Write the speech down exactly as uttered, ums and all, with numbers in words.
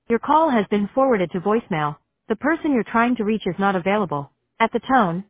Your call has been forwarded to voicemail. The person you're trying to reach is not available. At the tone,